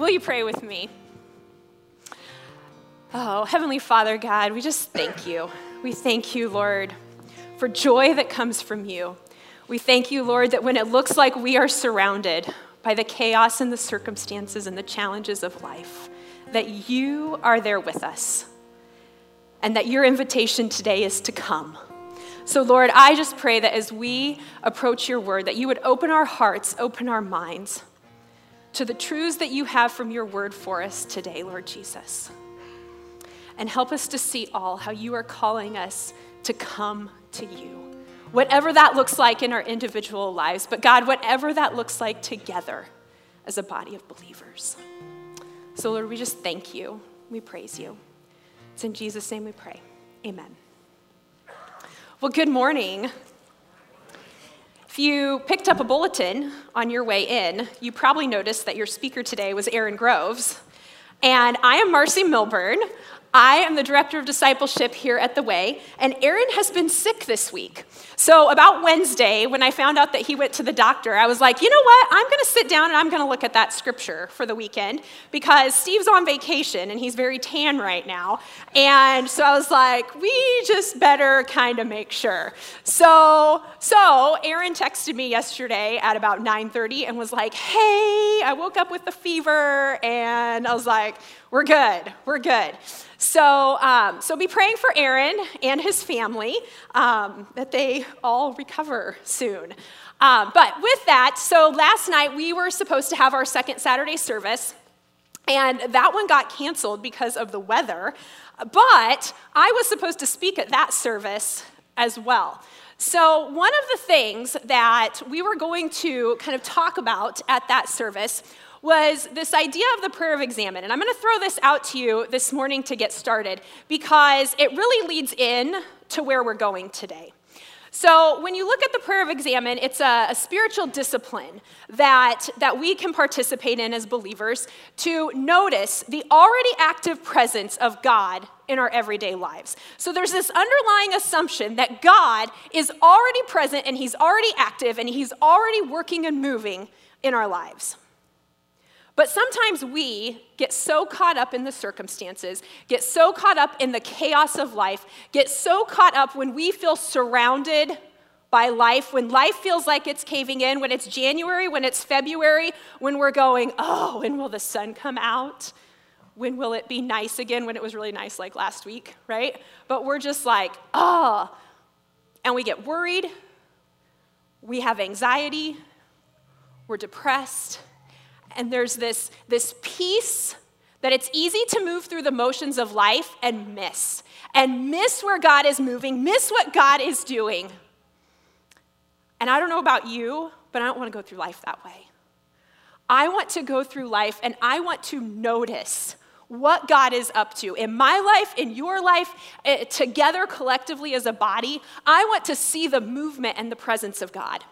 will you pray with me? Oh, Heavenly Father, God, we just thank you. We thank you, Lord, for joy that comes from you. We thank you, Lord, that when it looks like we are surrounded by the chaos and the circumstances and the challenges of life, that you are there with us, and that your invitation today is to come. So, Lord, I just pray that as we approach your word, that you would open our hearts, open our minds to the truths that you have from your word for us today, Lord Jesus. And help us to see all how you are calling us to come to you. Whatever that looks like in our individual lives, but God, whatever that looks like together as a body of believers. So, Lord, we just thank you. We praise you. It's in Jesus' name we pray. Amen. Well, good morning. If you picked up a bulletin on your way in, you probably noticed that your speaker today was Aaron Groves. And I am Marcy Milburn. I am the director of discipleship here at The Way, and Aaron has been sick this week. So about Wednesday, when I found out that he went to the doctor, I was like, you know what? I'm going to sit down and I'm going to look at that scripture for the weekend because Steve's on vacation and he's very tan right now. And so I was like, we just better kind of make sure. So Aaron texted me yesterday at about 9:30 and was like, hey, I woke up with a fever. And I was like, we're good. So be praying for Aaron and his family that they all recover soon. But with that, so last night we were supposed to have our second Saturday service, and that one got canceled because of the weather. But I was supposed to speak at that service as well. So one of the things that we were going to kind of talk about at that service was this idea of the prayer of examine. And I'm going to throw this out to you this morning to get started because it really leads in to where we're going today. So when you look at the prayer of examine, it's a spiritual discipline that we can participate in as believers to notice the already active presence of God in our everyday lives. So there's this underlying assumption that God is already present and he's already active and he's already working and moving in our lives. But sometimes we get so caught up in the circumstances, get so caught up in the chaos of life, get so caught up when we feel surrounded by life, when life feels like it's caving in, when it's January, when it's February, when we're going, oh, when will the sun come out? When will it be nice again? When it was really nice like last week, right? But we're just like, oh, and we get worried, we have anxiety, we're depressed. And there's this peace that it's easy to move through the motions of life and miss where God is moving, miss what God is doing. And I don't know about you, but I don't want to go through life that way. I want to go through life and I want to notice what God is up to in my life, in your life, together collectively as a body. I want to see the movement and the presence of God.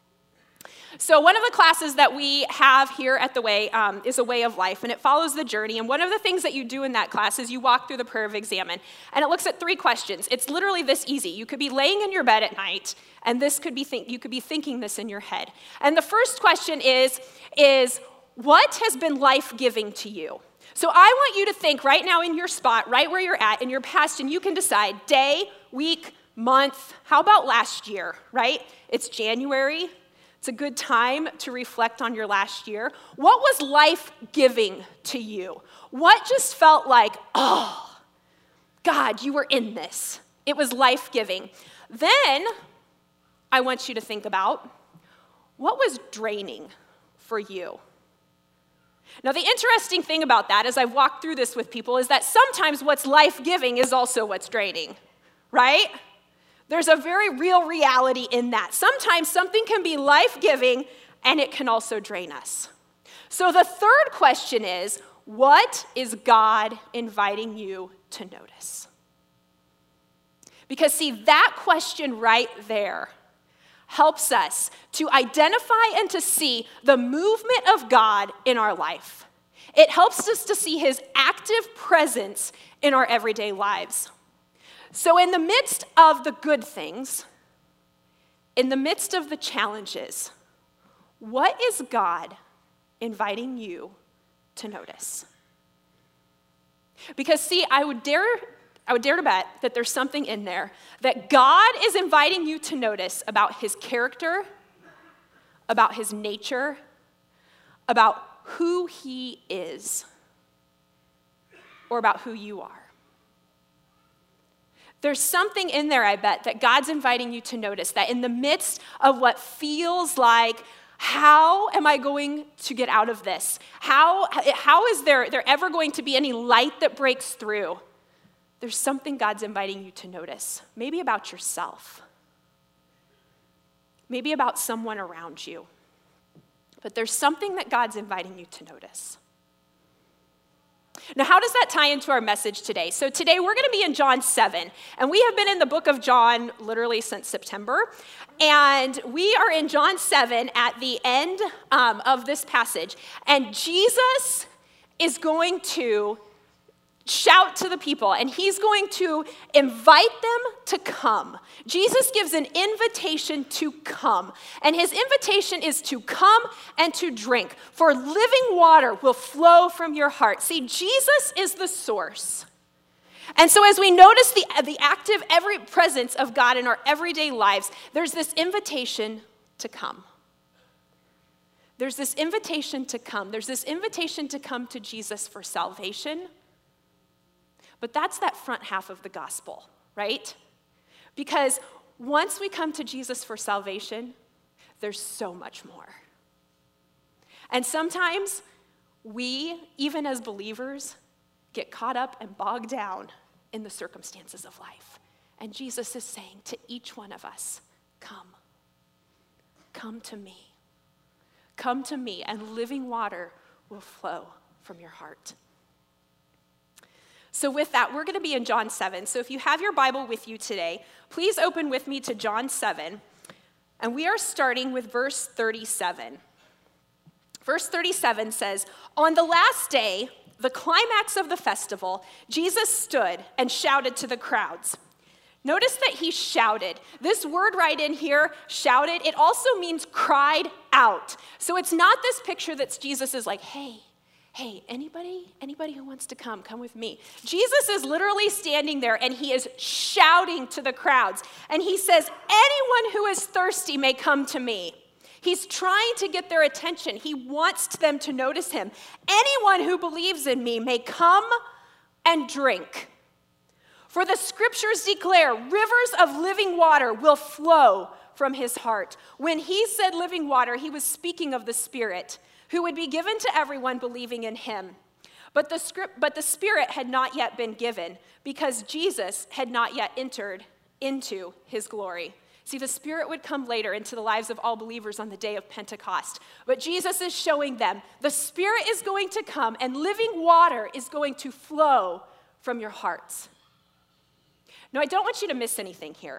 So one of the classes that we have here at The Way is a way of life, and it follows the journey. And one of the things that you do in that class is you walk through the prayer of examine, and it looks at 3 questions. It's literally this easy. You could be laying in your bed at night, and you could be thinking this in your head. And the first question is what has been life-giving to you? So I want you to think right now in your spot, right where you're at, in your past, and you can decide day, week, month. How about last year, right? It's January. It's a good time to reflect on your last year. What was life-giving to you? What just felt like, oh, God, you were in this. It was life-giving. Then I want you to think about what was draining for you. Now, the interesting thing about that, as I've walked through this with people, is that sometimes what's life-giving is also what's draining, right? There's a very real reality in that. Sometimes something can be life-giving and it can also drain us. So the third question is, what is God inviting you to notice? Because see, that question right there helps us to identify and to see the movement of God in our life. It helps us to see his active presence in our everyday lives. So in the midst of the good things, in the midst of the challenges, what is God inviting you to notice. Because see, I would dare to bet that there's something in there that God is inviting you to notice about his character, about his nature, about who he is, or about who you are. There's something in there, I bet, that God's inviting you to notice, that in the midst of what feels like, how am I going to get out of this? How is there ever going to be any light that breaks through? There's something God's inviting you to notice, maybe about yourself, maybe about someone around you. But there's something that God's inviting you to notice. Now, how does that tie into our message today? So today we're going to be in John 7, and we have been in the book of John literally since September, and we are in John 7 at the end of this passage, and Jesus is going to shout to the people, and he's going to invite them to come. Jesus gives an invitation to come, and his invitation is to come and to drink, for living water will flow from your heart. See, Jesus is the source. And so as we notice the active every presence of God in our everyday lives, there's this invitation to come. There's this invitation to come. There's this invitation to come to Jesus for salvation. But that's that front half of the gospel, right? Because once we come to Jesus for salvation, there's so much more. And sometimes we, even as believers, get caught up and bogged down in the circumstances of life. And Jesus is saying to each one of us, come. Come to me. Come to me, and living water will flow from your heart. So with that, we're going to be in John 7. So if you have your Bible with you today, please open with me to John 7. And we are starting with verse 37. Verse 37 says, "On the last day, the climax of the festival, Jesus stood and shouted to the crowds." Notice that he shouted. This word right in here, shouted, it also means cried out. So it's not this picture that Jesus is like, hey, anybody who wants to come with me. Jesus is literally standing there, and he is shouting to the crowds. And he says, anyone who is thirsty may come to me. He's trying to get their attention. He wants them to notice him. Anyone who believes in me may come and drink. For the scriptures declare rivers of living water will flow from his heart. When he said living water, he was speaking of the Spirit, who would be given to everyone believing in him. But the Spirit had not yet been given, because Jesus had not yet entered into his glory. See, the Spirit would come later into the lives of all believers on the day of Pentecost. But Jesus is showing them the Spirit is going to come, and living water is going to flow from your hearts. Now, I don't want you to miss anything here.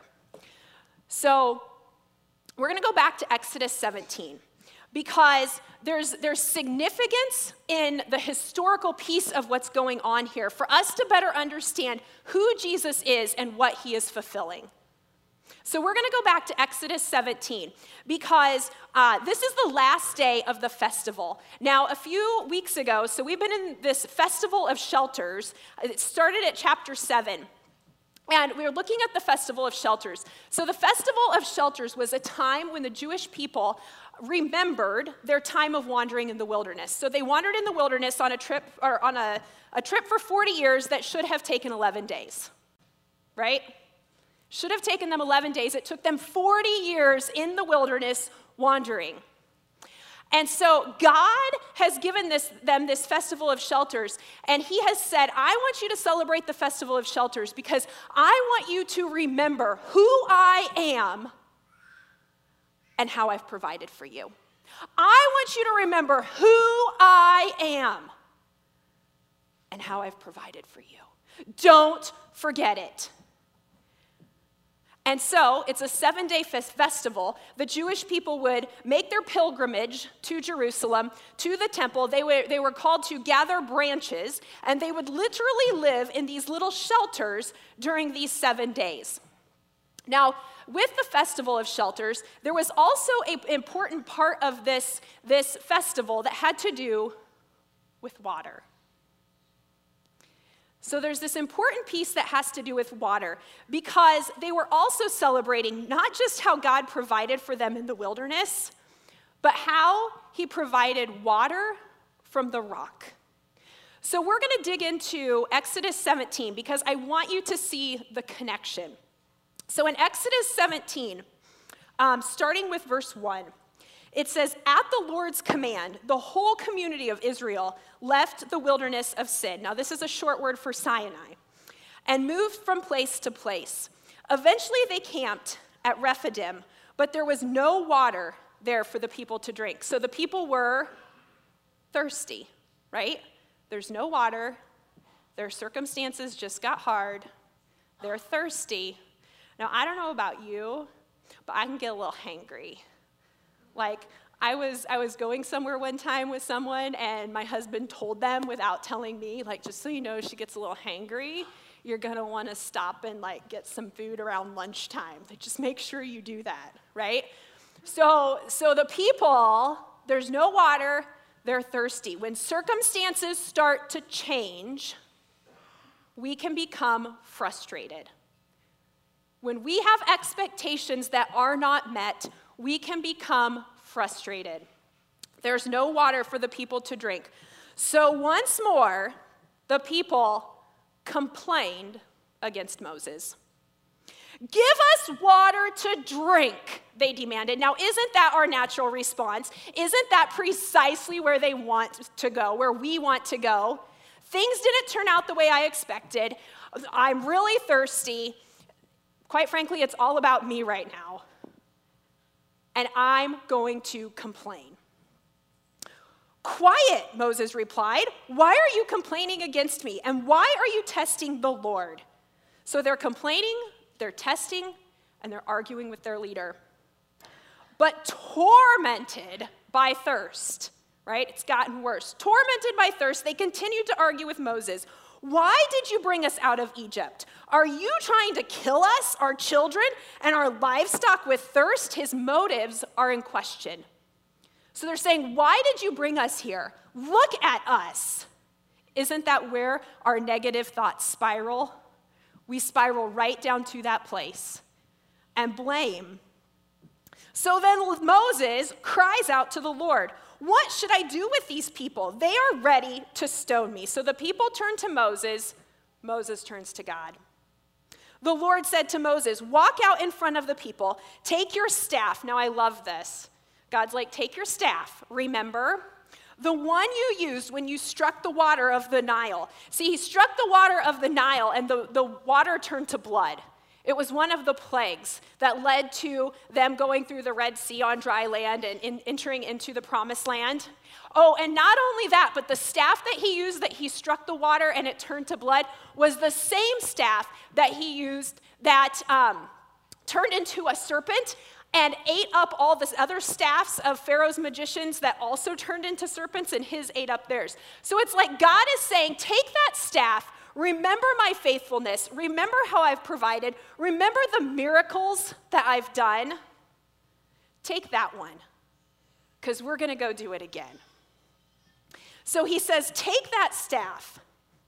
So we're going to go back to Exodus 17. Because there's significance in the historical piece of what's going on here for us to better understand who Jesus is and what he is fulfilling. So we're going to go back to Exodus 17 because this is the last day of the festival. Now, a few weeks ago, so we've been in this Festival of Shelters. It started at chapter 7. And we were looking at the Festival of Shelters. So the Festival of Shelters was a time when the Jewish people remembered their time of wandering in the wilderness. So they wandered in the wilderness on a trip for 40 years that should have taken 11 days, right? Should have taken them 11 days. It took them 40 years in the wilderness wandering. And so God has given them this Festival of Shelters, and he has said, I want you to celebrate the Festival of Shelters because I want you to remember who I am and how I've provided for you. I want you to remember who I am and how I've provided for you. Don't forget it. And so it's a 7-day festival. The Jewish people would make their pilgrimage to Jerusalem, to the temple. They were called to gather branches, and they would literally live in these little shelters during these 7 days. Now, with the Festival of Shelters, there was also an important part of this festival that had to do with water. So there's this important piece that has to do with water, because they were also celebrating not just how God provided for them in the wilderness, but how he provided water from the rock. So we're going to dig into Exodus 17 because I want you to see the connection. So in Exodus 17, starting with verse 1, it says, "At the Lord's command, the whole community of Israel left the wilderness of Sin." Now, this is a short word for Sinai. "And moved from place to place. Eventually, they camped at Rephidim, but there was no water there for the people to drink." So the people were thirsty, right? There's no water. Their circumstances just got hard. They're thirsty. Now, I don't know about you, but I can get a little hangry. Like, I was going somewhere one time with someone, and my husband told them without telling me, like, just so you know, she gets a little hangry, you're going to want to stop and, like, get some food around lunchtime. Like, just make sure you do that, right? So the people, there's no water, they're thirsty. When circumstances start to change, we can become frustrated. When we have expectations that are not met, we can become frustrated. There's no water for the people to drink. So once more, the people complained against Moses. "Give us water to drink," they demanded. Now, isn't that our natural response? Isn't that precisely where they want to go, where we want to go? Things didn't turn out the way I expected. I'm really thirsty. Quite frankly, it's all about me right now. And I'm going to complain. "Quiet," Moses replied. "Why are you complaining against me? And why are you testing the Lord?" So they're complaining, they're testing, and they're arguing with their leader. But tormented by thirst, right? It's gotten worse. Tormented by thirst, they continued to argue with Moses. "Why did you bring us out of Egypt? Are you trying to kill us, our children, and our livestock with thirst?" His motives are in question. So they're saying, "Why did you bring us here? Look at us." Isn't that where our negative thoughts spiral? We spiral right down to that place and blame. So then Moses cries out to the Lord, "What should I do with these people? They are ready to stone me." So the people turn to Moses. Moses turns to God. The Lord said to Moses, "Walk out in front of the people. Take your staff." Now, I love this. God's like, "Take your staff. Remember, the one you used when you struck the water of the Nile." See, he struck the water of the Nile, and the water turned to blood. It was one of the plagues that led to them going through the Red Sea on dry land and entering into the Promised Land. Oh, and not only that, but the staff that he used that he struck the water and it turned to blood was the same staff that he used that turned into a serpent and ate up all the other staffs of Pharaoh's magicians that also turned into serpents, and his ate up theirs. So it's like God is saying, take that staff, remember my faithfulness, remember how I've provided, remember the miracles that I've done. Take that one, because we're going to go do it again. So he says, take that staff,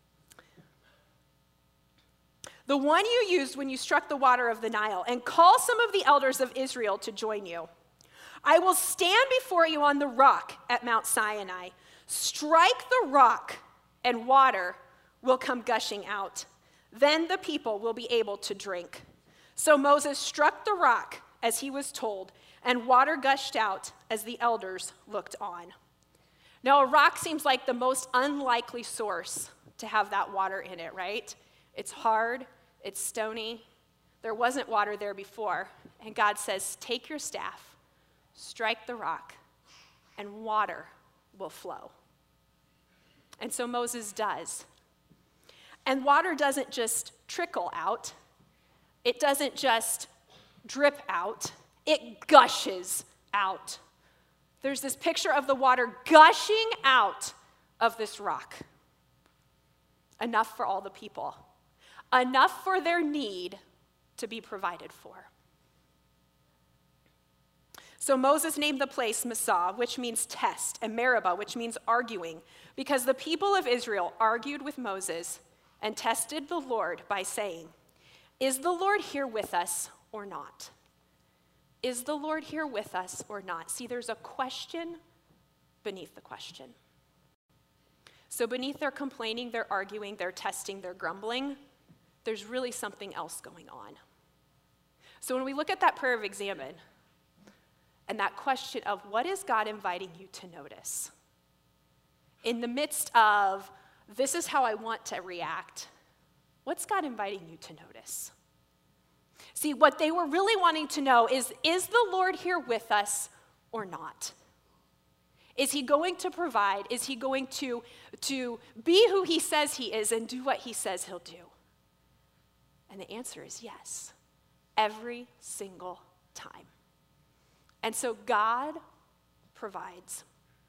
the one you used when you struck the water of the Nile, and call some of the elders of Israel to join you. I will stand before you on the rock at Mount Sinai. Strike the rock, and water will come gushing out. Then the people will be able to drink. So Moses struck the rock as he was told, and water gushed out as the elders looked on. Now, a rock seems like the most unlikely source to have that water in it, right? It's hard. It's stony. There wasn't water there before. And God says, take your staff, strike the rock, and water will flow. And so Moses does. And water doesn't just trickle out. It doesn't just drip out. It gushes out. There's this picture of the water gushing out of this rock. Enough for all the people. Enough for their need to be provided for. So Moses named the place Massah, which means test, and Meribah, which means arguing, because the people of Israel argued with Moses and tested the Lord by saying, "Is the Lord here with us or not? Is the Lord here with us or not?" See, there's a question beneath the question. So beneath their complaining, their arguing, their testing, their grumbling, there's really something else going on. So when we look at that prayer of examine and that question of what is God inviting you to notice? In the midst of this is how I want to react, what's God inviting you to notice? See, what they were really wanting to know is the Lord here with us or not? Is he going to provide? Is he going to be who he says he is and do what he says he'll do? And the answer is yes, every single time. And so God provides.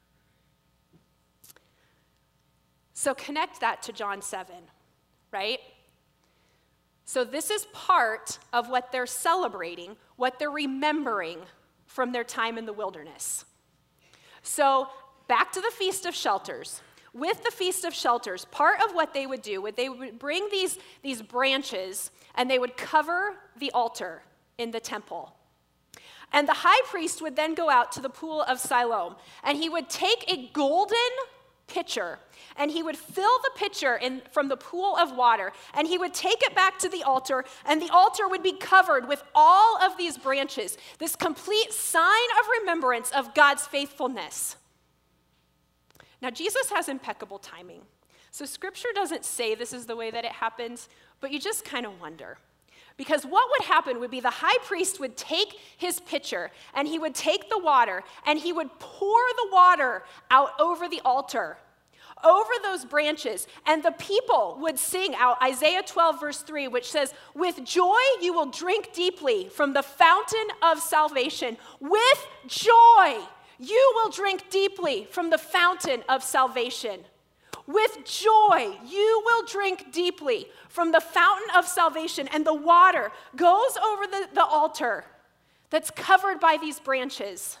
So connect that to John 7, right? So this is part of what they're celebrating, what they're remembering from their time in the wilderness. So back to the Feast of Shelters. With the Feast of Shelters, part of what they would do, they would bring these branches and they would cover the altar in the temple. And the high priest would then go out to the pool of Siloam, and he would take a golden pitcher, and he would fill the pitcher from the pool of water, and he would take it back to the altar, and the altar would be covered with all of these branches, this complete sign of remembrance of God's faithfulness. Now, Jesus has impeccable timing. So Scripture doesn't say this is the way that it happens, but you just kind of wonder. Because what would happen would be the high priest would take his pitcher, and he would take the water, and he would pour the water out over the altar, over those branches, and the people would sing out Isaiah 12, verse 3, which says, "With joy you will drink deeply from the fountain of salvation." With joy you will drink deeply from the fountain of salvation. With joy, you will drink deeply from the fountain of salvation, and the water goes over the altar that's covered by these branches.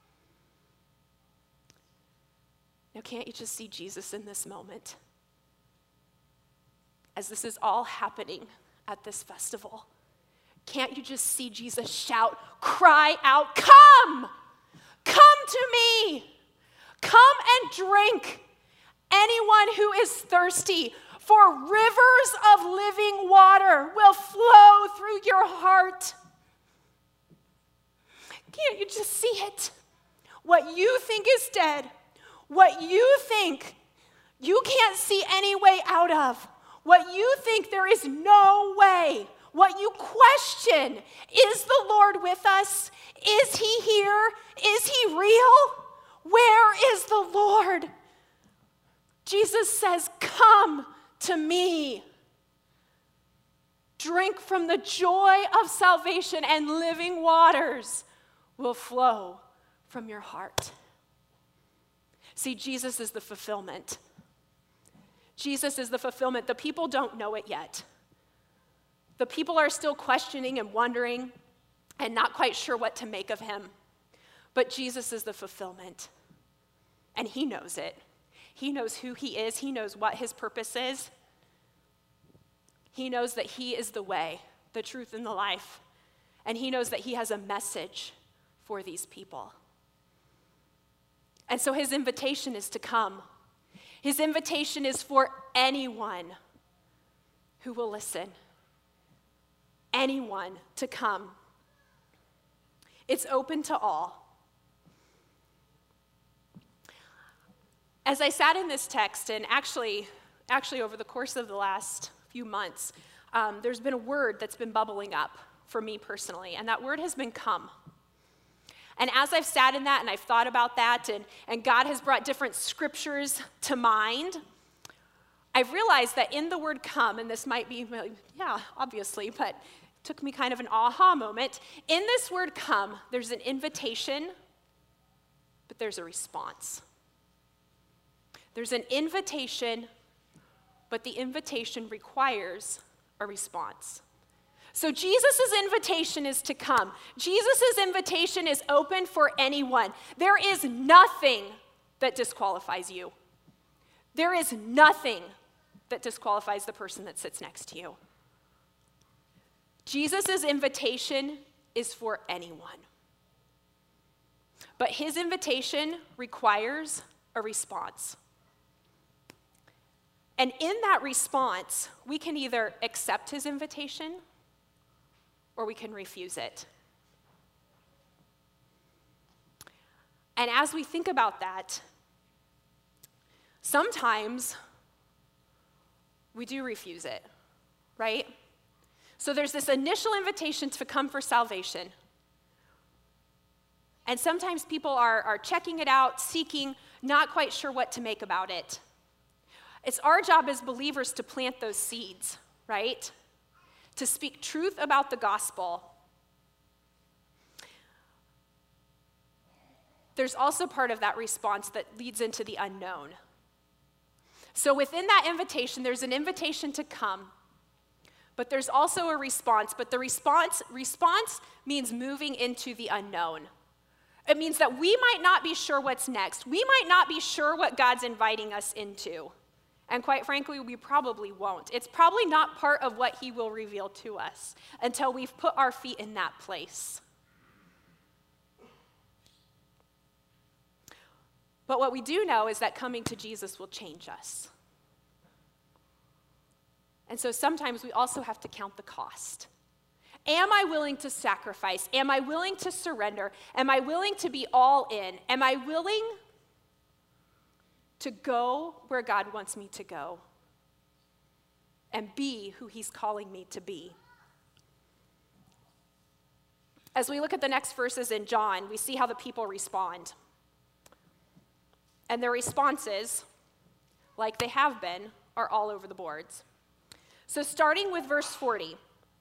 Now, can't you just see Jesus in this moment? As this is all happening at this festival, can't you just see Jesus shout, cry out, "Come! Come to me! Come and drink! Anyone who is thirsty, for rivers of living water will flow through your heart." Can't you just see it? What you think is dead, what you think you can't see any way out of, what you think there is no way, what you question, is the Lord with us? Is he here? Is he real? Where is the Lord? Jesus says, "Come to me. Drink from the joy of salvation, and living waters will flow from your heart." See, Jesus is the fulfillment. Jesus is the fulfillment. The people don't know it yet. The people are still questioning and wondering and not quite sure what to make of him. But Jesus is the fulfillment, and he knows it. He knows who he is. He knows what his purpose is. He knows that he is the way, the truth, and the life. And he knows that he has a message for these people. And so his invitation is to come. His invitation is for anyone who will listen. Anyone to come. It's open to all. As I sat in this text, and actually over the course of the last few months, there's been a word that's been bubbling up for me personally, and that word has been come. And as I've sat in that and I've thought about that, and God has brought different scriptures to mind, I've realized that in the word come, and this might be, yeah, obviously, but it took me kind of an aha moment. In this word come, there's an invitation, but there's a response. There's an invitation, but the invitation requires a response. So Jesus' invitation is to come. Jesus' invitation is open for anyone. There is nothing that disqualifies you. There is nothing that disqualifies the person that sits next to you. Jesus' invitation is for anyone. But his invitation requires a response. And in that response, we can either accept his invitation or we can refuse it. And as we think about that, sometimes we do refuse it, right? So there's this initial invitation to come for salvation. And sometimes people are checking it out, seeking, not quite sure what to make about it. It's our job as believers to plant those seeds, right? To speak truth about the gospel. There's also part of that response that leads into the unknown. So within that invitation, there's an invitation to come, but there's also a response. But the response means moving into the unknown. It means that we might not be sure what's next. We might not be sure what God's inviting us into. And quite frankly, we probably won't. It's probably not part of what he will reveal to us until we've put our feet in that place. But what we do know is that coming to Jesus will change us. And so sometimes we also have to count the cost. Am I willing to sacrifice? Am I willing to surrender? Am I willing to be all in? Am I willing to go where God wants me to go and be who he's calling me to be? As we look at the next verses in John, we see how the people respond. And their responses, like they have been, are all over the boards. So starting with verse 40,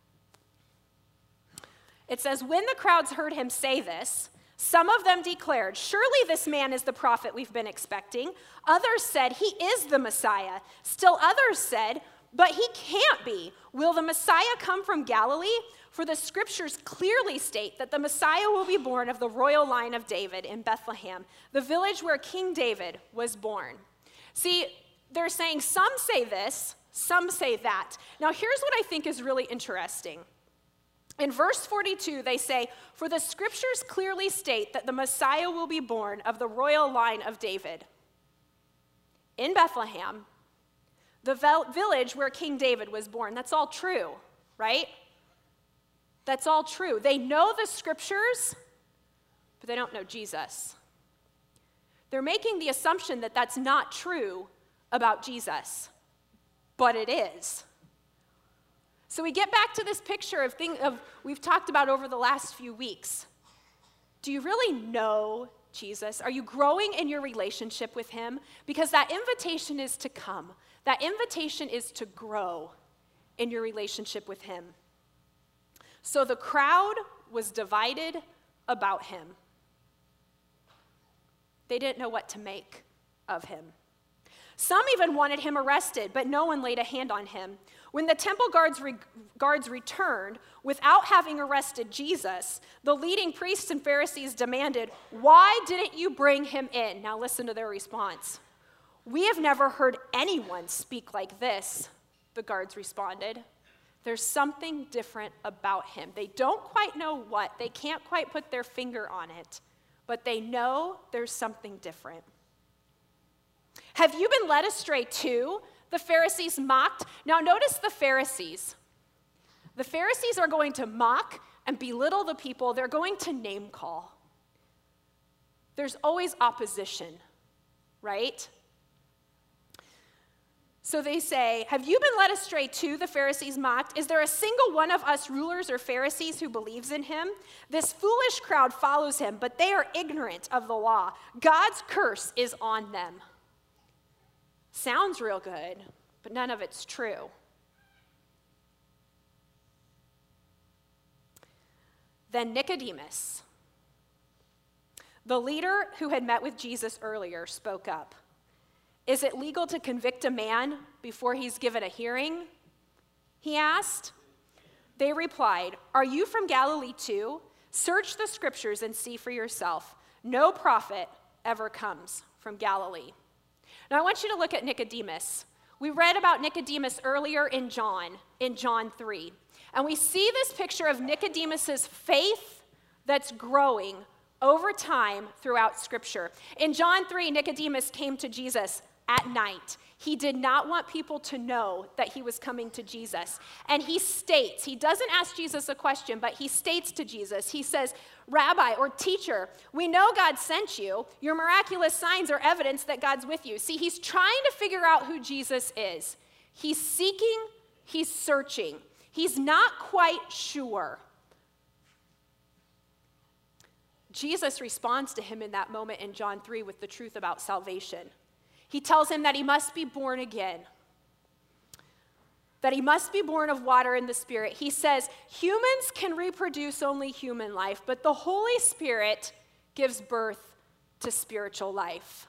it says, when the crowds heard him say this, some of them declared, surely this man is the prophet we've been expecting. Others said, he is the Messiah. Still others said, but he can't be. Will the Messiah come from Galilee? For the scriptures clearly state that the Messiah will be born of the royal line of David in Bethlehem, the village where King David was born. See, they're saying some say this, some say that. Now here's what I think is really interesting. In verse 42, they say, for the scriptures clearly state that the Messiah will be born of the royal line of David in Bethlehem, the village where King David was born. That's all true, right? That's all true. They know the scriptures, but they don't know Jesus. They're making the assumption that that's not true about Jesus, but it is. So we get back to this picture of we've talked about over the last few weeks. Do you really know Jesus? Are you growing in your relationship with him? Because that invitation is to come. That invitation is to grow in your relationship with him. So the crowd was divided about him. They didn't know what to make of him. Some even wanted him arrested, but no one laid a hand on him. When the temple guards returned without having arrested Jesus, the leading priests and Pharisees demanded, why didn't you bring him in? Now listen to their response. We have never heard anyone speak like this, the guards responded. There's something different about him. They don't quite know what. They can't quite put their finger on it, but they know there's something different. Have you been led astray too? The Pharisees mocked. Now notice the Pharisees. The Pharisees are going to mock and belittle the people. They're going to name call. There's always opposition, right? So they say, have you been led astray too? The Pharisees mocked. Is there a single one of us rulers or Pharisees who believes in him? This foolish crowd follows him, but they are ignorant of the law. God's curse is on them. Sounds real good, but none of it's true. Then Nicodemus, the leader who had met with Jesus earlier, spoke up. Is it legal to convict a man before he's given a hearing? He asked. They replied, "Are you from Galilee too? Search the scriptures and see for yourself. No prophet ever comes from Galilee." Now I want you to look at Nicodemus. We read about Nicodemus earlier in John 3. And we see this picture of Nicodemus's faith that's growing over time throughout Scripture. In John 3, Nicodemus came to Jesus at night. He did not want people to know that he was coming to Jesus. And he doesn't ask Jesus a question, but he states to Jesus, he says, "Rabbi," or "Teacher, we know God sent you. Your miraculous signs are evidence that God's with you." See, he's trying to figure out who Jesus is. He's seeking, he's searching. He's not quite sure. Jesus responds to him in that moment in John 3 with the truth about salvation. He tells him that he must be born again, that he must be born of water and the Spirit. He says, humans can reproduce only human life, but the Holy Spirit gives birth to spiritual life.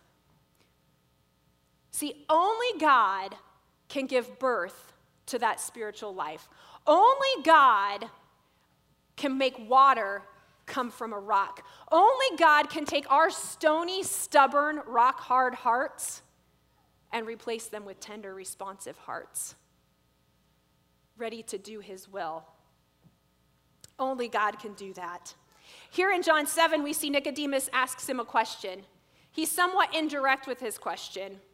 See, only God can give birth to that spiritual life. Only God can make water come from a rock. Only God can take our stony, stubborn, rock-hard hearts and replace them with tender, responsive hearts, ready to do his will. Only God can do that. Here in John 7, we see Nicodemus asks him a question. He's somewhat indirect with his question.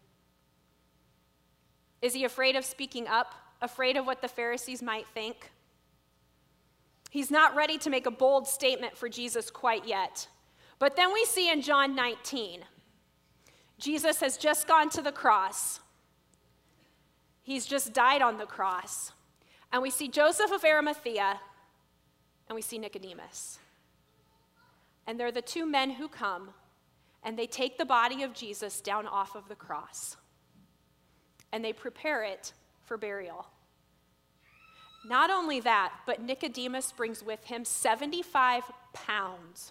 Is he afraid of speaking up? Afraid of what the Pharisees might think? He's not ready to make a bold statement for Jesus quite yet. But then we see in John 19, Jesus has just gone to the cross. He's just died on the cross. And we see Joseph of Arimathea, and we see Nicodemus. And they're the two men who come, and they take the body of Jesus down off of the cross. And they prepare it for burial. Not only that, but Nicodemus brings with him 75 pounds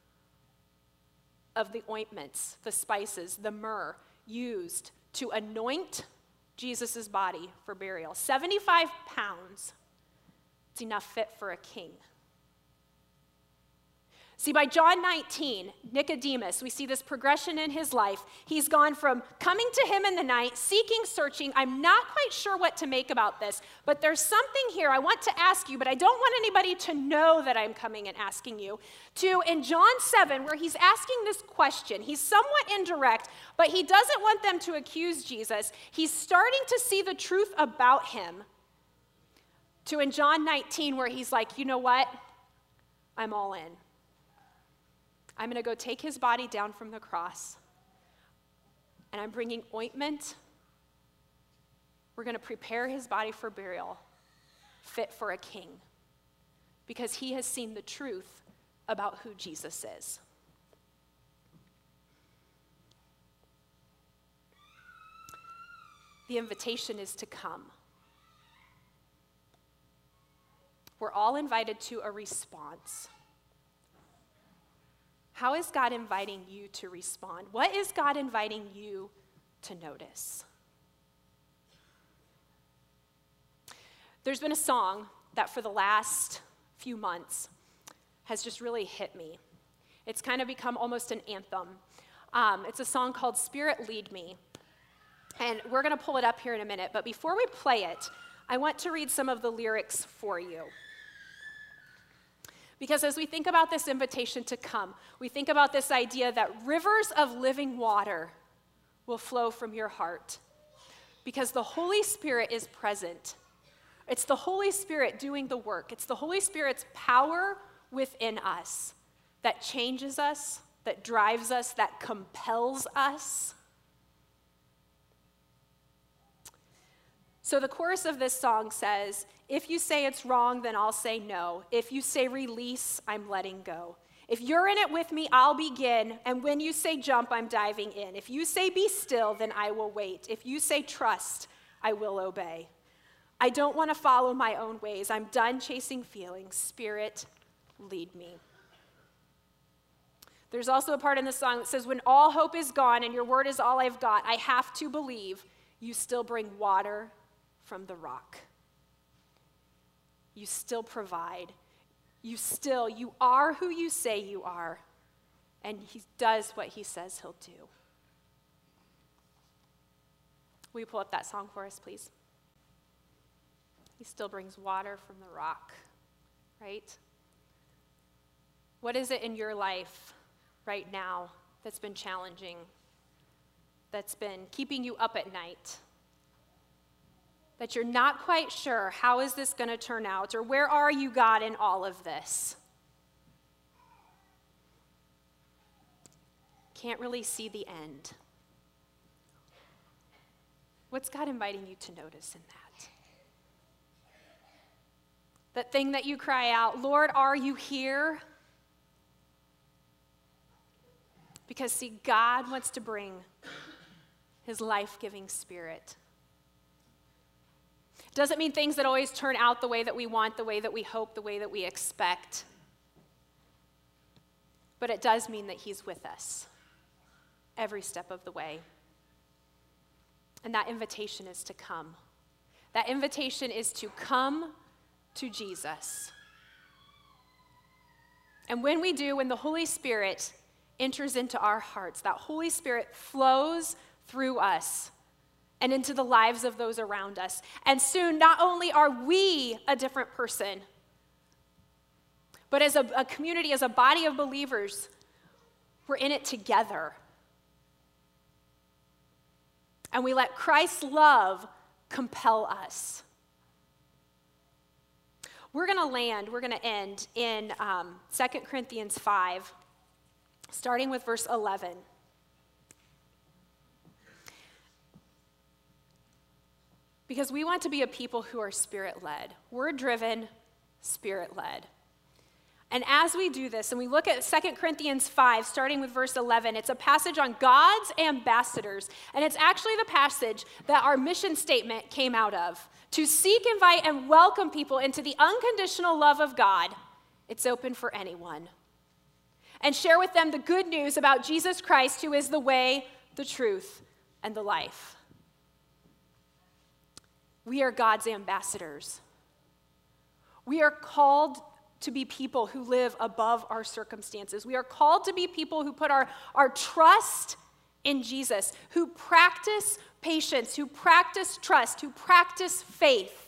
of the ointments, the spices, the myrrh used to anoint Jesus' body for burial. 75 pounds. It's enough fit for a king. See, by John 19, Nicodemus, we see this progression in his life. He's gone from coming to him in the night, seeking, searching. I'm not quite sure what to make about this, but there's something here I want to ask you, but I don't want anybody to know that I'm coming and asking you. To, in John 7, where he's asking this question, he's somewhat indirect, but he doesn't want them to accuse Jesus. He's starting to see the truth about him. To, in John 19, where he's like, you know what? I'm all in. I'm going to go take his body down from the cross, and I'm bringing ointment. We're going to prepare his body for burial, fit for a king, because he has seen the truth about who Jesus is. The invitation is to come. We're all invited to a response. How is God inviting you to respond? What is God inviting you to notice? There's been a song that for the last few months has just really hit me. It's kind of become almost an anthem. It's a song called "Spirit Lead Me." And we're going to pull it up here in a minute. But before we play it, I want to read some of the lyrics for you. Because as we think about this invitation to come, we think about this idea that rivers of living water will flow from your heart. Because the Holy Spirit is present. It's the Holy Spirit doing the work. It's the Holy Spirit's power within us that changes us, that drives us, that compels us. So the chorus of this song says, if you say it's wrong, then I'll say no. If you say release, I'm letting go. If you're in it with me, I'll begin. And when you say jump, I'm diving in. If you say be still, then I will wait. If you say trust, I will obey. I don't want to follow my own ways. I'm done chasing feelings. Spirit, lead me. There's also a part in the song that says, when all hope is gone and your word is all I've got, I have to believe you still bring water from the rock. You still provide. You are who you say you are. And he does what he says he'll do. Will you pull up that song for us, please? He still brings water from the rock, right? What is it in your life right now that's been challenging, that's been keeping you up at night, that you're not quite sure, how is this going to turn out, or where are you, God, in all of this? Can't really see the end. What's God inviting you to notice in that? That thing that you cry out, Lord, are you here? Because, see, God wants to bring his life-giving spirit. Doesn't mean things that always turn out the way that we want, the way that we hope, the way that we expect. But it does mean that he's with us every step of the way. And that invitation is to come. That invitation is to come to Jesus. And when we do, when the Holy Spirit enters into our hearts, that Holy Spirit flows through us and into the lives of those around us. And soon, not only are we a different person, but as a community, as a body of believers, we're in it together. And we let Christ's love compel us. We're going to end in 2 Corinthians 5, starting with verse 11. Because we want to be a people who are Spirit-led. We're driven, Spirit-led. And as we do this, and we look at 2 Corinthians 5, starting with verse 11, it's a passage on God's ambassadors. And it's actually the passage that our mission statement came out of. To seek, invite, and welcome people into the unconditional love of God. It's open for anyone. And share with them the good news about Jesus Christ, who is the way, the truth, and the life. We are God's ambassadors. We are called to be people who live above our circumstances. We are called to be people who put our trust in Jesus, who practice patience, who practice trust, who practice faith.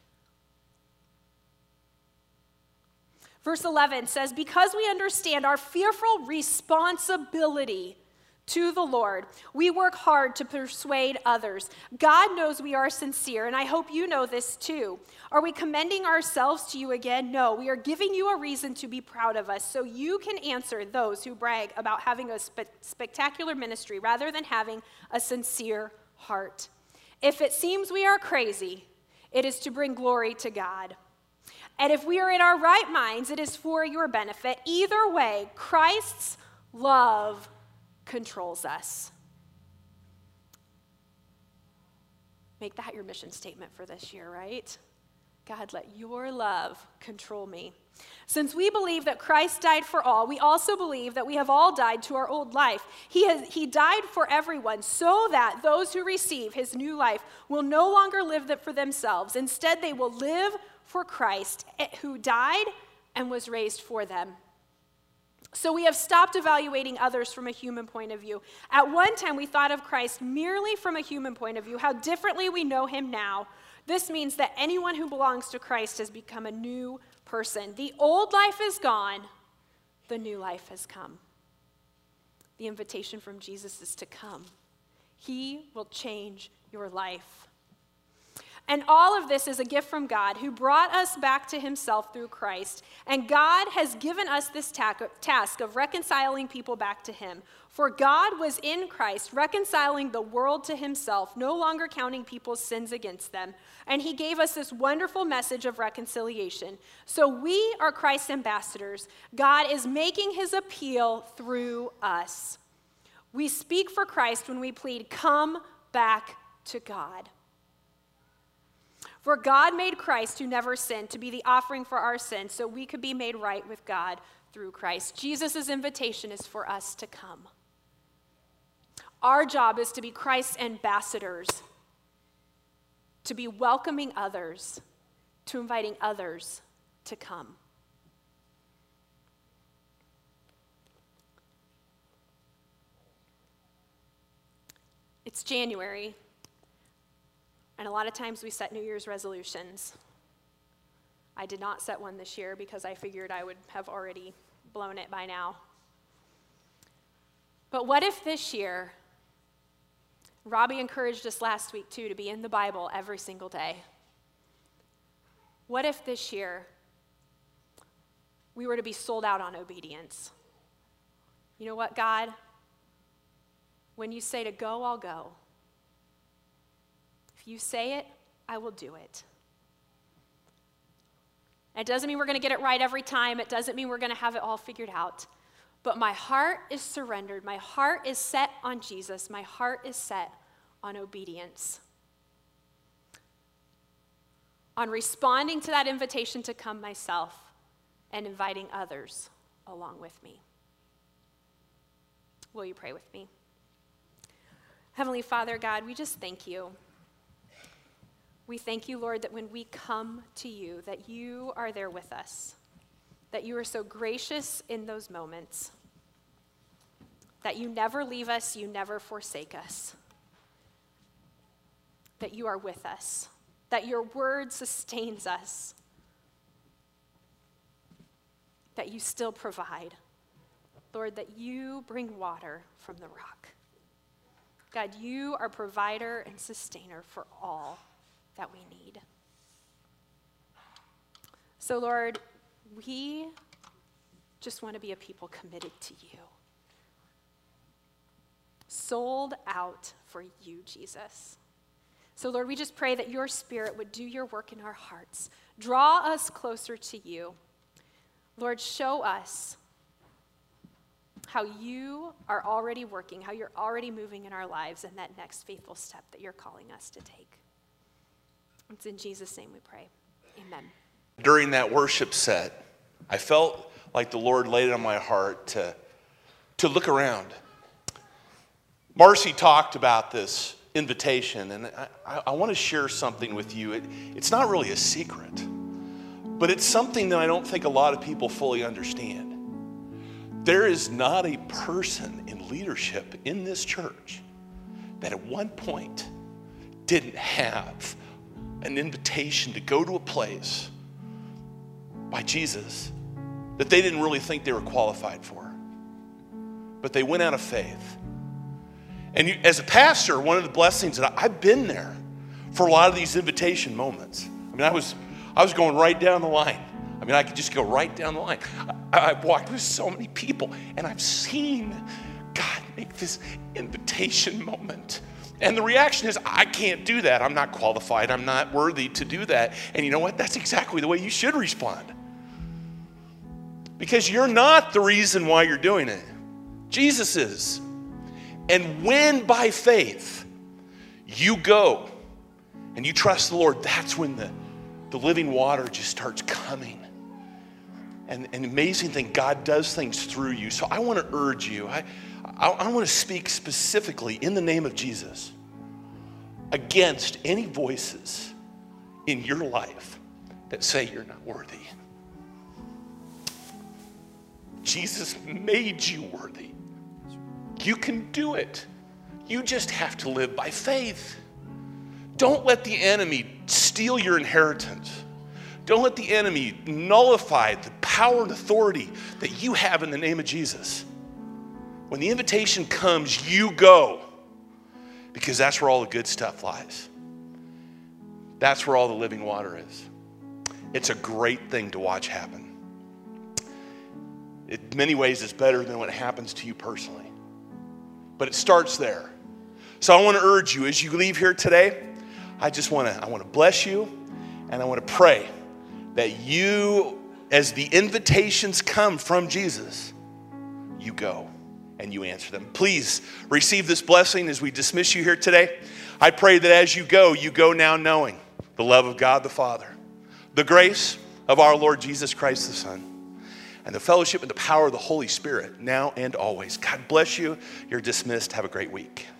Verse 11 says, because we understand our fearful responsibility to the Lord, we work hard to persuade others. God knows we are sincere, and I hope you know this too. Are we commending ourselves to you again? No, we are giving you a reason to be proud of us so you can answer those who brag about having a spectacular ministry rather than having a sincere heart. If it seems we are crazy, it is to bring glory to God. And if we are in our right minds, it is for your benefit. Either way, Christ's love controls us. Make that your mission statement for this year, right? God, let your love control me. Since we believe that Christ died for all, we also believe that we have all died to our old life. He died for everyone so that those who receive his new life will no longer live for themselves. Instead, they will live for Christ, who died and was raised for them. So we have stopped evaluating others from a human point of view. At one time, we thought of Christ merely from a human point of view. How differently we know him now. This means that anyone who belongs to Christ has become a new person. The old life is gone. The new life has come. The invitation from Jesus is to come. He will change your life. And all of this is a gift from God, who brought us back to himself through Christ. And God has given us this task of reconciling people back to him. For God was in Christ, reconciling the world to himself, no longer counting people's sins against them. And he gave us this wonderful message of reconciliation. So we are Christ's ambassadors. God is making his appeal through us. We speak for Christ when we plead, come back to God. For God made Christ, who never sinned, to be the offering for our sins, so we could be made right with God through Christ. Jesus' invitation is for us to come. Our job is to be Christ's ambassadors, to be welcoming others to inviting others to come. It's January, and a lot of times we set New Year's resolutions. I did not set one this year because I figured I would have already blown it by now. But what if this year, Robbie encouraged us last week too to be in the Bible every single day. What if this year we were to be sold out on obedience? You know what, God? When you say to go, I'll go. If you say it, I will do it. It doesn't mean we're going to get it right every time. It doesn't mean we're going to have it all figured out. But my heart is surrendered. My heart is set on Jesus. My heart is set on obedience. On responding to that invitation to come myself and inviting others along with me. Will you pray with me? Heavenly Father, God, we just thank you. We thank you, Lord, that when we come to you, that you are there with us, that you are so gracious in those moments, that you never leave us, you never forsake us, that you are with us, that your word sustains us, that you still provide. Lord, that you bring water from the rock. God, you are provider and sustainer for all that we need. So, Lord, we just want to be a people committed to you. Sold out for you, Jesus. So, Lord, we just pray that your Spirit would do your work in our hearts. Draw us closer to you. Lord, show us how you are already working, how you're already moving in our lives, and that next faithful step that you're calling us to take. It's in Jesus' name we pray. Amen. During that worship set, I felt like the Lord laid it on my heart to look around. Marcy talked about this invitation, and I want to share something with you. It's not really a secret, but it's something that I don't think a lot of people fully understand. There is not a person in leadership in this church that at one point didn't have an invitation to go to a place by Jesus that they didn't really think they were qualified for. But they went out of faith. And as a pastor, one of the blessings that I've been there for a lot of these invitation moments. I mean, I was going right down the line. I mean, I could just go right down the line. I've walked with so many people, and I've seen God make this invitation moment. And the reaction is, I can't do that. I'm not qualified. I'm not worthy to do that. And you know what? That's exactly the way you should respond. Because you're not the reason why you're doing it. Jesus is. And when by faith you go and you trust the Lord, that's when the living water just starts coming. And an amazing thing, God does things through you. So I want to urge you, I want to speak specifically in the name of Jesus against any voices in your life that say you're not worthy. Jesus made you worthy. You can do it. You just have to live by faith. Don't let the enemy steal your inheritance. Don't let the enemy nullify the power and authority that you have in the name of Jesus. When the invitation comes, you go, because that's where all the good stuff lies. That's where all the living water is. It's a great thing to watch happen. In many ways, it's better than what happens to you personally. But it starts there. So I want to urge you, as you leave here today, I want to bless you, and I want to pray that you, as the invitations come from Jesus, you go and you answer them. Please receive this blessing as we dismiss you here today. I pray that as you go now knowing the love of God the Father, the grace of our Lord Jesus Christ the Son, and the fellowship and the power of the Holy Spirit now and always. God bless you. You're dismissed. Have a great week.